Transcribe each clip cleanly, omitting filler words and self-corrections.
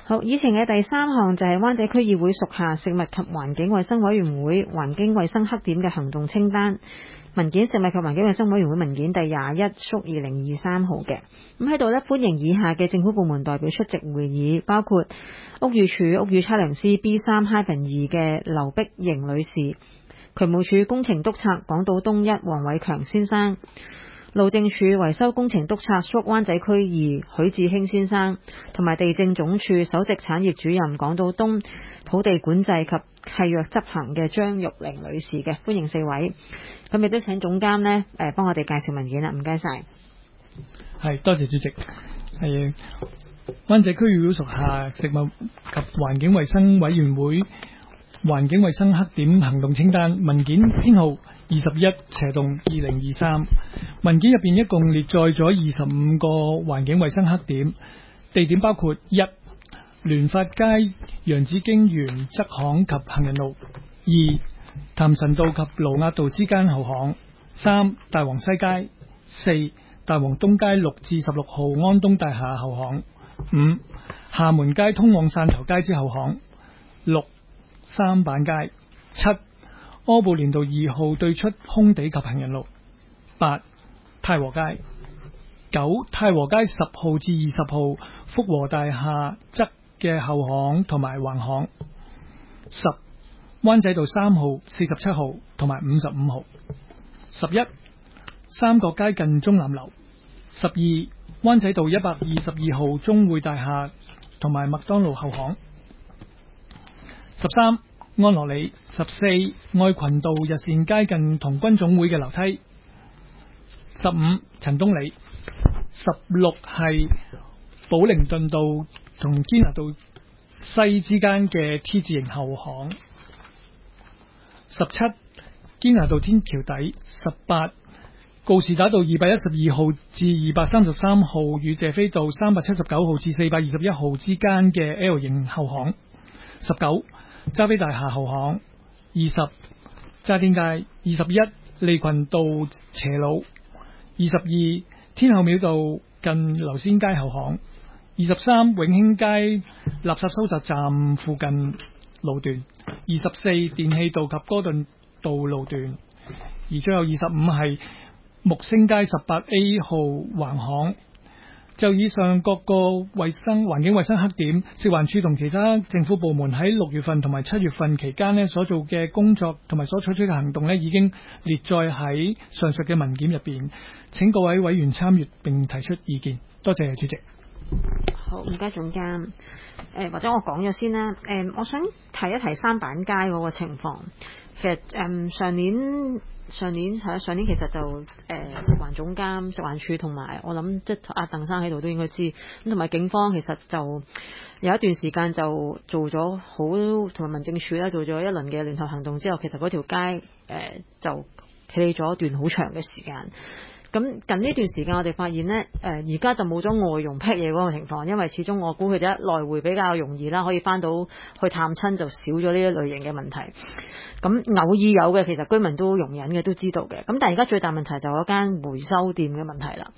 好，以前嘅第三項就係灣仔區議會屬下食物及環境衛生委員會環境衛生黑點嘅行動清單。文件食物及環境衛生委員會文件第21/2023號嘅。咁喺度呢，歡迎以下嘅政府部門代表出席會議，包括屋宇署屋宇測量師 B3-2 嘅劉碧瑩女士，渠務署工程督察港島東1黃偉強先生，路政署維修工程督察屬灣仔區2許志興先生，同埋地政總署首席產業主任港島東土地管制及契約執行嘅張玉玲女士嘅。歡迎四位。咁亦都請總監呢幫我哋介紹文件啦，唔該晒。 係，多謝主席。係灣仔區議會屬下食物及環境衛生委員會環境衛生黑點行動清單文件編號21/2023，文件入邊一共列載咗25個環境衛生黑點，地點包括1聯發街洋紫荊園側巷及行人路，2譚臣道及盧押道之間後巷，3大王西街，4大王東街6至16號安東大廈後巷，5廈門街通往汕頭街之後巷，6三板街，7柯布連道2號對出空地及行人路，8太和街，9太和街10號至20號福和大廈側嘅後巷同埋橫巷，10灣仔道3號47號同埋55號，11三角街近中南樓，12灣仔道122號中匯大廈同埋麥當勞後巷，13安樂里，14愛群道日善街近童軍總會嘅樓梯，15陳東里，16係寶靈頓道同堅拿道西之間嘅 T 字形後巷，17堅拿道天橋底，18告士打道212號至233號與謝斐道379號至421號之間嘅 L 型後巷，19揸飛大廈後巷，20渣甸街，21利群道斜路，22天后廟道近流仙街後巷，23永興街垃圾收集站附近路段，24電氣道及哥頓道路段，而最後25係木星街18A 號橫巷。就以上各個環境衛生黑點，食環署同其他政府部門喺6月份同埋7月份期間呢所做嘅工作同埋所採取嘅行動呢，已經列載喺上述嘅文件入邊，請各位委員參閱並提出意見。多謝主席。 好，唔該總監。或者我講咗先啦。我想提一提三板街嗰個情況。其實上年其實就食環總監、食環署同埋我諗即係阿鄧生喺度都應該知，咁同埋警方其實就有一段時間就做咗好，同埋民政署咧做咗一輪嘅聯合行動之後，其實嗰條街就企咗一段好長嘅時間。咁近呢段時間我哋發現呢，而家就冇咗外傭劈嘢嗰個情況，因為始終我估佢哋一來回比較容易啦，可以翻到去探親就少咗呢一類型嘅問題。咁偶爾有嘅，其實居民都容忍嘅，都知道嘅。咁但係而家最大問題就係嗰間回收店嘅問題啦。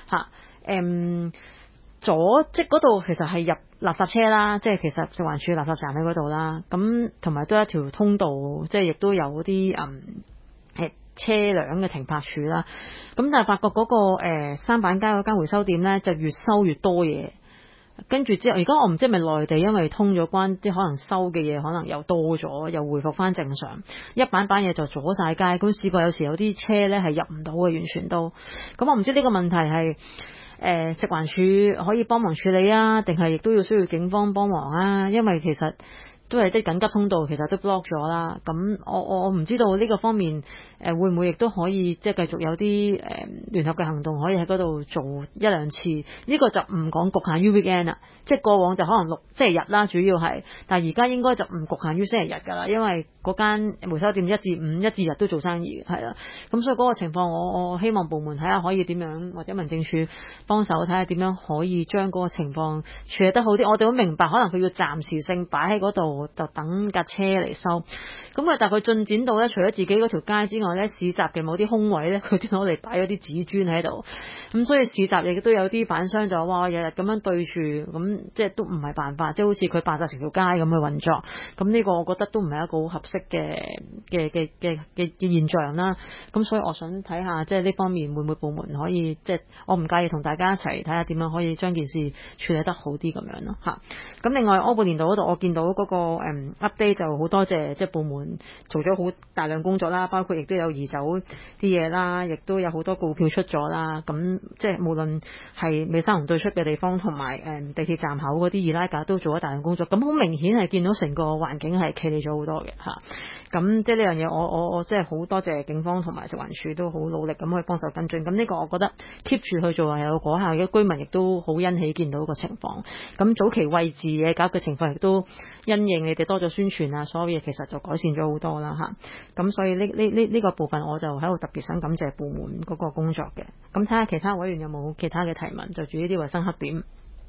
即係嗰度其實係入垃圾車啦，即係其實食環署垃圾站喺嗰度啦。咁同埋都有一條通道，即係亦都有啲車輛嘅停泊處啦。咁但係發覺嗰個三板街嗰間回收店呢，就越收越多嘢，跟住之後而家我唔知係咪內地因為通咗關，啲可能收嘅嘢可能又多咗，又回復翻正常，一板嘢就阻晒街。咁試過有時有啲車呢係入唔到嘅，完全都。咁我唔知呢個問題係食環署可以幫忙處理啊，定係亦都要需要警方幫忙啊？因為其實都係啲緊急通道，其實都 block 咗啦。咁我唔知道呢個方面會唔會亦都可以即係繼續有啲聯合嘅行動，可以喺嗰度做一兩次。呢個就唔講局限於 weekend 啦，即係過往就可能星期日啦，主要係，但係而家應該就唔局限於星期日㗎啦，因為嗰間回收店1至5、1至日都做生意嘅，係啦。咁所以嗰個情況，我希望部門睇下可以點樣，或者民政處幫手睇下點樣可以將嗰個情況處理得好啲。我哋都明白，可能佢要暫時性擺喺嗰度。 度就等架車嚟收。咁但係佢進展到咧，除咗自己嗰條街之外咧，市集嘅某啲空位咧，佢都攞嚟擺咗啲紙磚喺度。咁所以市集亦都有啲販商就話：哇，日日咁樣對住，咁即係都唔係辦法，即係好似佢霸晒成條街咁去運作。咁呢個我覺得都唔係一個好合適嘅現象啦。咁所以我想睇下，即係呢方面會唔會部門可以，即係我唔介意同大家一齊睇下點樣可以將件事處理得好啲咁樣咯嚇。咁另外柯布連道嗰度，我見到嗰個update 就好多謝即係部門做咗好大量工作啦，包括亦都有移走啲嘢啦，亦都有好多告票出咗啦。咁即係無論係美沙酮對出嘅地方同埋地鐵站口嗰啲易拉架都做咗大量工作。咁好明顯係見到成個環境係企理咗好多嘅嚇。咁即係呢樣嘢，我即係好多謝警方同埋食環署都好努力咁去幫手跟進。咁呢個我覺得 keep 住去做係有果效嘅，居民亦都好欣喜見到個情況。咁早期位置嘢搞嘅情況亦都因應你哋多咗宣傳啊，所有嘢其實就改善咗好多啦嚇。咁所以呢個部分我就喺度特別想感謝部門嗰個工作嘅。咁睇下其他委員有冇其他嘅提問，就住呢啲衞生黑點。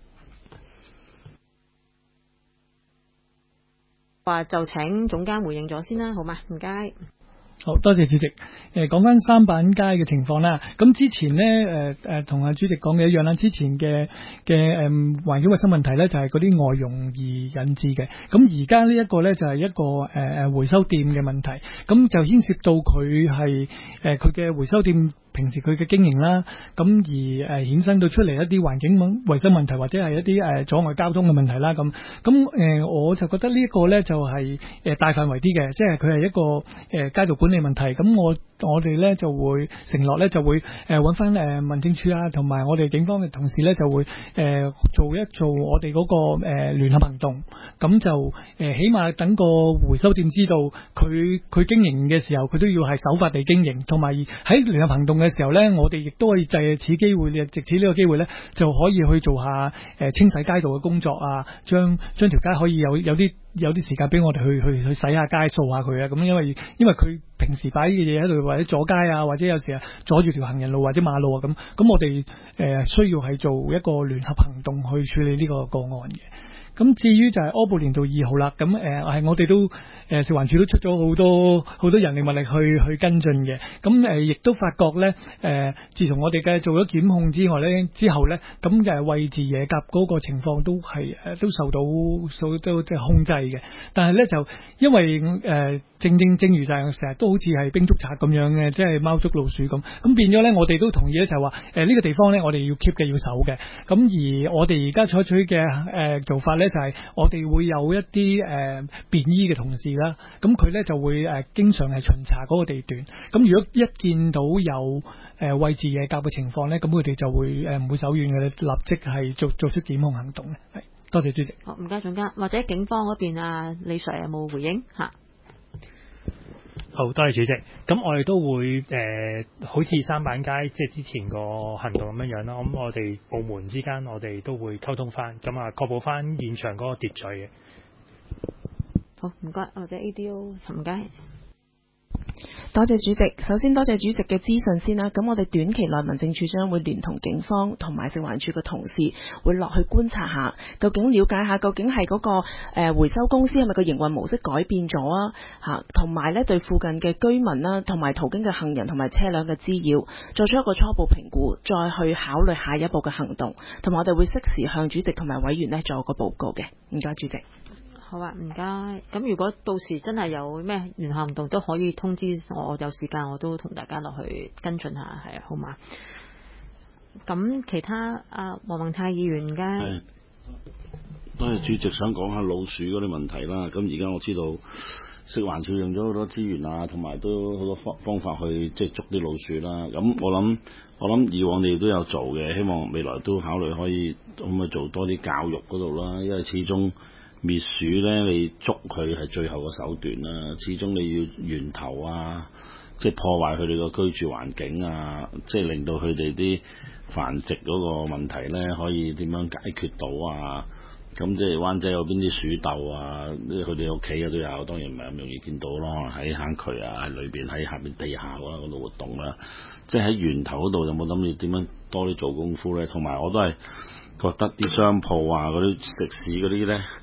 話就請總監回應咗先啦，好嘛？唔該。 好多謝主席。講翻三板街嘅情況啦。咁之前呢，同阿主席講嘅一樣啦。之前嘅環境衞生問題呢，就係嗰啲外傭而引致嘅。咁而家呢一個呢，就係一個回收店嘅問題。咁就牽涉到佢係佢嘅回收店平時佢嘅經營啦。咁而衍生到出嚟一啲環境衞生問題，或者係一啲阻礙交通嘅問題啦。咁我就覺得呢一個呢，就係大範圍啲嘅，即係佢係一個街道管理問題。咁我哋咧就會承諾咧就會揾翻民政處啊，同埋我哋警方嘅同事咧就會做我哋嗰個聯合行動。咁就起碼等個回收店知道佢經營嘅時候，佢都要係守法地經營。同埋喺聯合行動嘅時候咧，我哋亦都可以藉此機會，藉此呢個機會咧，就可以去做下清洗街道嘅工作啊，將條街可以有啲時間俾我哋去洗下街、掃下佢啊。咁因為佢平時擺嘅嘢喺度，或者阻街啊，或者有時阻住條行人路或者馬路啊，咁我哋需要係做一個聯合行動去處理呢個個案嘅。咁至於就係柯布連道2號啦，咁係我哋都食環署都出咗好多人力物力去跟進嘅。咁亦都發覺咧，自從我哋嘅做咗檢控之後咧，咁位置野鴿嗰個情況都受到即係控制嘅。但係咧就因為正如就係成日都好似係兵捉賊咁樣嘅，即係貓捉老鼠咁變咗咧，我哋都同意咧就係話呢個地方咧我哋要 keep 嘅，要守嘅。咁而我哋而家採取嘅做法咧就係我哋會有一啲便衣嘅同事啦，咁佢咧就會經常係巡查嗰個地段。咁如果一見到有位置野鴿嘅情況咧，咁佢哋就會唔會手軟嘅，立即係做出檢控行動嘅。係，多謝主席。 好，唔該總監，或者警方嗰邊啊，李 Sir 有冇回應嚇？ 好，多謝主席。咁我哋都會好似三板街即係之前個行動咁樣啦。咁我哋部門之間我哋都會溝通翻，咁啊確保翻現場嗰個秩序嘅。 好，唔該，或者 ADO 唔該。 多謝主席，首先多謝主席嘅資訊先啦。咁我哋短期內民政處長會聯同警方同埋食環署嘅同事會落去觀察下，究竟了解下究竟係嗰個回收公司係咪個營運模式改變咗啊？嚇，同埋咧對附近嘅居民啦，同埋途經嘅行人同埋車輛嘅滋擾，作出一個初步評估，再去考慮下一步嘅行動。同埋我哋會適時向主席同埋委員咧做個報告嘅。唔該，主席。 好啊，唔該。咁如果到時真係有咩聯合行動，都可以通知我，有時間我都同大家落去跟進下，係啊，好嘛？咁其他黃宏泰議員嘅， 係多謝主席，想講下老鼠嗰啲問題啦。咁而家我知道食環署用咗好多資源啊，同埋都好多方法去即係捉啲老鼠啦。咁我諗以往你哋都有做嘅，希望未來都考慮可以做多啲教育嗰度啦。因為始終滅鼠咧，你捉佢係最後個手段啦。始終你要源頭啊，即係破壞佢哋個居住環境啊，即係令到佢哋啲繁殖嗰個問題咧，可以點樣解決到啊？咁即係灣仔有邊啲鼠竇啊？佢哋屋企都有，當然唔係咁容易見到咯。喺坑渠啊，喺裏邊，喺下邊地下嗰度活動啦。即係喺源頭嗰度有冇諗住點樣多啲做功夫咧？同埋我都係覺得啲商鋪啊，嗰啲食肆嗰啲咧，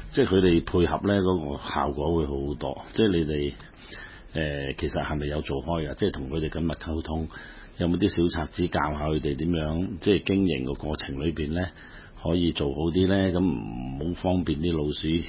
即係佢哋配合咧嗰個效果會好好多。即係你哋其實係咪有做開㗎？即係同佢哋緊密溝通，有冇啲小冊子教下佢哋點樣即係經營個過程裏邊咧？可以做好啲咧，咁唔好方便啲老鼠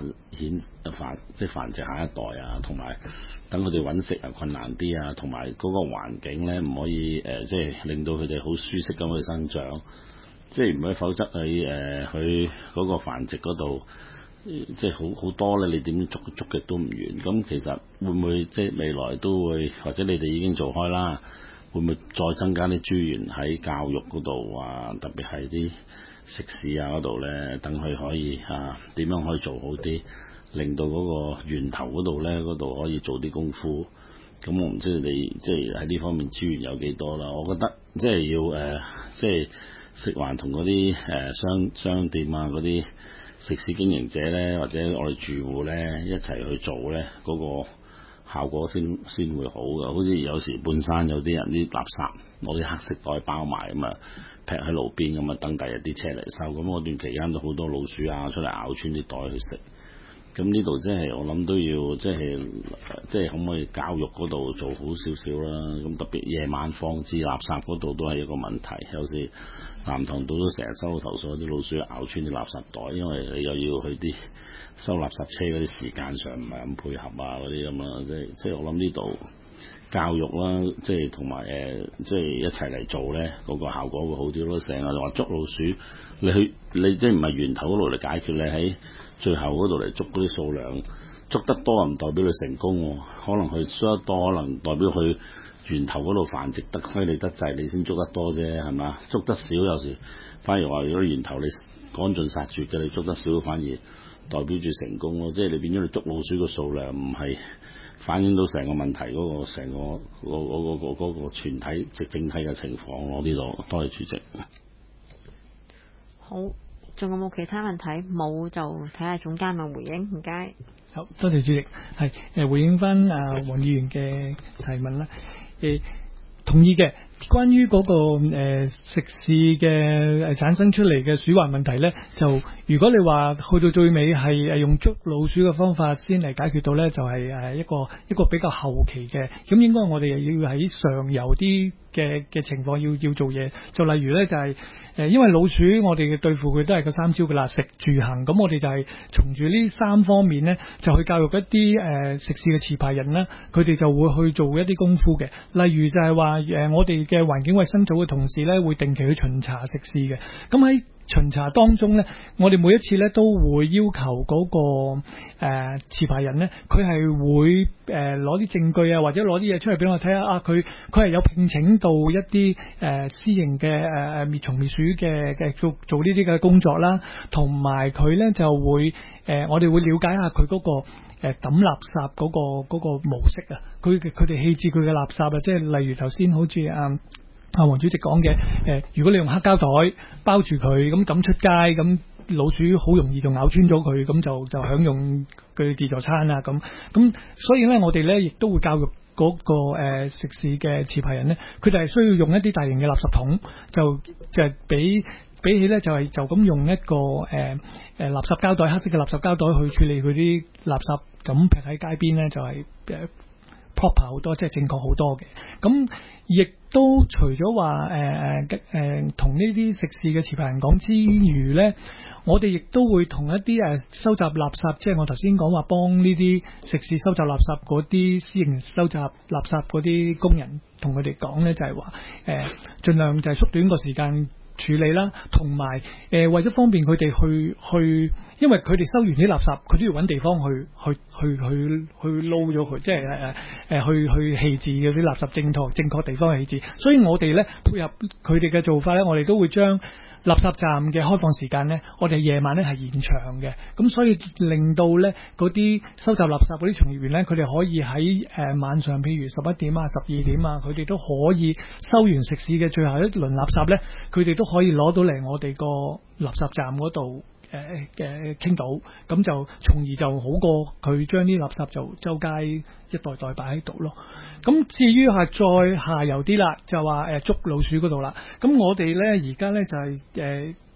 繁殖下一代啊，同埋等佢哋揾食啊困難啲啊，同埋嗰個環境咧唔可以即係令到佢哋好舒適咁去生長，即係唔可以，否則佢嗰個繁殖嗰度即係好多咧，你點捉極都唔完。咁其實會唔會即係未來都會，或者你哋已經做開啦，會唔會再增加啲資源喺教育嗰度啊？特別係啲食肆啊嗰度咧，等佢可以點樣可以做好啲，令到嗰個源頭嗰度咧，嗰度可以做啲功夫。咁我唔知你即係喺呢方面資源有幾多啦。我覺得即係要即係食環同嗰啲商店啊嗰啲食肆經營者咧，或者我哋住戶咧一齊去做咧，嗰個效果先會好嘅。好似有時半山有啲人啲垃圾攞啲黑色袋包埋咁啊，劈喺路邊咁啊，等第日啲車嚟收。咁嗰段期間都好多老鼠啊出嚟咬穿啲袋去食。咁呢度即係我諗都要即係可唔可以教育嗰度做好少少啦。咁特別夜晚放置垃圾嗰度都係一個問題。有時南塘道都成日收到投訴，啲老鼠咬穿啲垃圾袋，因為你又要去啲收垃圾車嗰啲時間上唔係咁配合啊嗰啲咁啦。即係我諗呢度教育啦，即係同埋即係一齊嚟做咧，嗰個效果會好啲咯。成日就話捉老鼠，你即係唔係源頭嗰度嚟解決，你喺最後嗰度嚟捉嗰啲數量，捉得多唔代表佢成功喎，可能佢捉得多，可能代表佢源頭嗰度繁殖得犀利得滯，你先捉得多啫，係嘛？捉得少有時反而話如果源頭你趕盡殺絕嘅，你捉得少反而代表住成功咯。即係你變咗你捉老鼠嘅數量唔係反映到成個問題嗰個成個嗰個全體即整體嘅情況咯。呢度多謝主席。 好。仲有冇其他問題？冇就睇下總監嘅回應。唔該。 好多謝主席，係回應翻黃議員嘅提問啦。同意嘅。關於嗰個食肆嘅產生出嚟嘅鼠患問題呢，就如果你話去到最尾係用捉老鼠嘅方法先嚟解決到呢，就係一個比較後期嘅。咁應該我哋要喺上游啲嘅情況要做嘢。就例如呢，就係因為老鼠我哋嘅對付佢都係個三招噶啦，食住行。咁我哋就係從住呢三方面呢，就去教育一啲食肆嘅持牌人啦，佢哋就會去做一啲功夫嘅。例如就係話我哋嘅環境衛生組嘅同事咧，會定期去巡查食肆嘅。咁喺巡查當中咧，我哋每一次咧都會要求嗰個持牌人咧，佢係會攞啲證據啊，或者攞啲嘢出嚟俾我睇下啊，佢係有聘請到一啲私營嘅滅蟲滅鼠嘅做呢啲嘅工作啦，同埋佢咧就會我哋會了解下佢嗰個抌垃圾嗰個模式啊，佢哋棄置佢嘅垃圾啊，即係例如頭先好似黃主席講嘅，如果你用黑膠袋包住佢咁抌出街，咁老鼠好容易就咬穿咗佢，咁就享用佢自助餐啊咁。所以咧，我哋咧亦都會教育嗰個食肆嘅持牌人咧，佢哋係需要用一啲大型嘅垃圾桶，就係比起咧就咁用一個垃圾膠袋，黑色嘅垃圾膠袋去處理佢啲垃圾，咁劈喺街邊咧就係proper 好多，即係正確好多嘅。咁亦都除咗話同呢啲食肆嘅持牌人講之餘咧，我哋亦都會同一啲收集垃圾，即係我頭先講話幫呢啲食肆收集垃圾嗰啲私營收集垃圾嗰啲工人，同佢哋講咧，就係話盡量就係縮短個時間處理啦，同埋為咗方便佢哋去，因為佢哋收完啲垃圾，佢都要揾地方去撈咗佢，即係去棄置嗰啲垃圾正確地方棄置。所以我哋咧配合佢哋嘅做法咧，我哋都會將垃圾站嘅開放時間咧，我哋夜晚咧係延長嘅。咁所以令到咧嗰啲收集垃圾嗰啲從業員咧，佢哋可以喺晚上，譬如11點啊、12點啊，佢哋都可以收完食肆嘅最後一輪垃圾咧，佢哋都可以攞到嚟我哋個垃圾站嗰度傾到，咁就從而就好過佢將啲垃圾就周街一袋袋擺喺度咯。咁至於係再下游啲啦，就話捉老鼠嗰度啦。咁我哋咧而家咧就係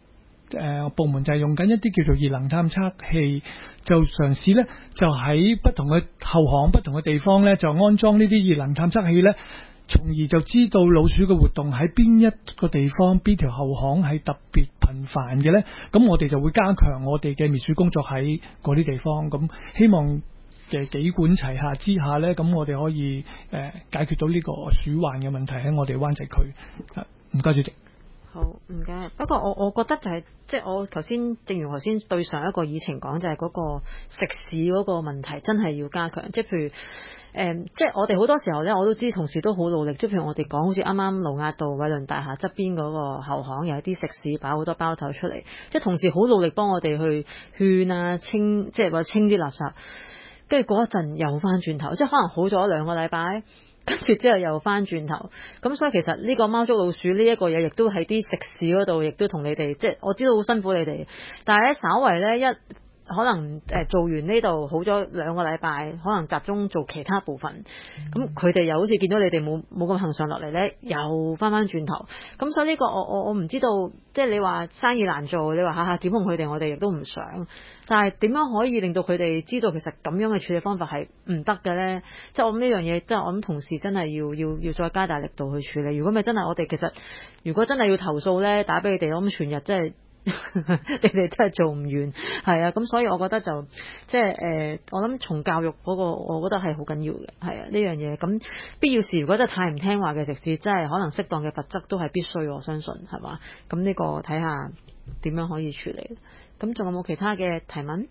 部門就係用緊一啲叫做熱能探測器，就嘗試咧就喺不同嘅後巷、不同嘅地方咧就安裝呢啲熱能探測器咧。從而就知道老鼠嘅活動喺邊一個地方、邊條後巷係特別頻繁嘅呢。咁我哋就會加強我哋嘅滅鼠工作喺嗰啲地方。咁希望嘅幾管齊下之下呢，咁我哋可以解決到呢個鼠患嘅問題喺我哋灣仔區。唔該，主席。 好，唔該。不過我覺得就係即係我頭先，正如頭先對上一個議程講，就係嗰個食肆嗰個問題真係要加強。即係譬如即係我哋好多時候咧，我都知同事都好努力。即係譬如我哋講，好似啱啱盧押道偉倫大廈側邊嗰個後巷有啲食肆擺好多包頭出嚟，即係同事好努力幫我哋去勸啊清，即係話清啲垃圾。跟住嗰一陣又翻轉頭，即係可能好咗2個禮拜。跟住之後又翻轉頭，咁所以其實呢個貓捉老鼠呢一個嘢，亦都喺啲食肆嗰度，亦都同你哋，即係我知道好辛苦你哋，但係咧稍為咧可能做完呢度好咗2個禮拜，可能集中做其他部分，咁佢哋又好似見到你哋冇咁行上落嚟咧，又翻轉頭，咁所以呢個我唔知道，即係你話生意難做，你話下下檢控佢哋，我哋亦都唔想，但係點樣可以令到佢哋知道其實咁樣嘅處理方法係唔得嘅咧？即係我諗呢樣嘢，即係我諗同事真係要再加大力度去處理。如果咪真係我哋其實，如果真係要投訴咧，打俾你哋，我諗全日真係。你哋真係做唔完，係啊，咁所以我覺得就即係我諗從教育嗰個，我覺得係好緊要嘅，係啊呢樣嘢。咁必要時，如果真係太唔聽話嘅食肆，真係可能適當嘅罰則都係必須，我相信係嘛。咁呢個睇下點樣可以處理。咁仲有冇其他嘅提問？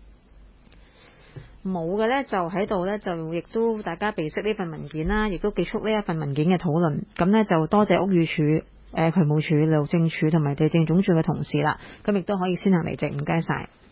冇嘅呢，就喺度呢，就亦都大家備悉呢份文件啦，亦都結束呢一份文件嘅討論。咁呢，就多謝屋宇署、渠務署、路政署同埋地政總署嘅同事啦。咁亦都可以先行離席，唔該晒。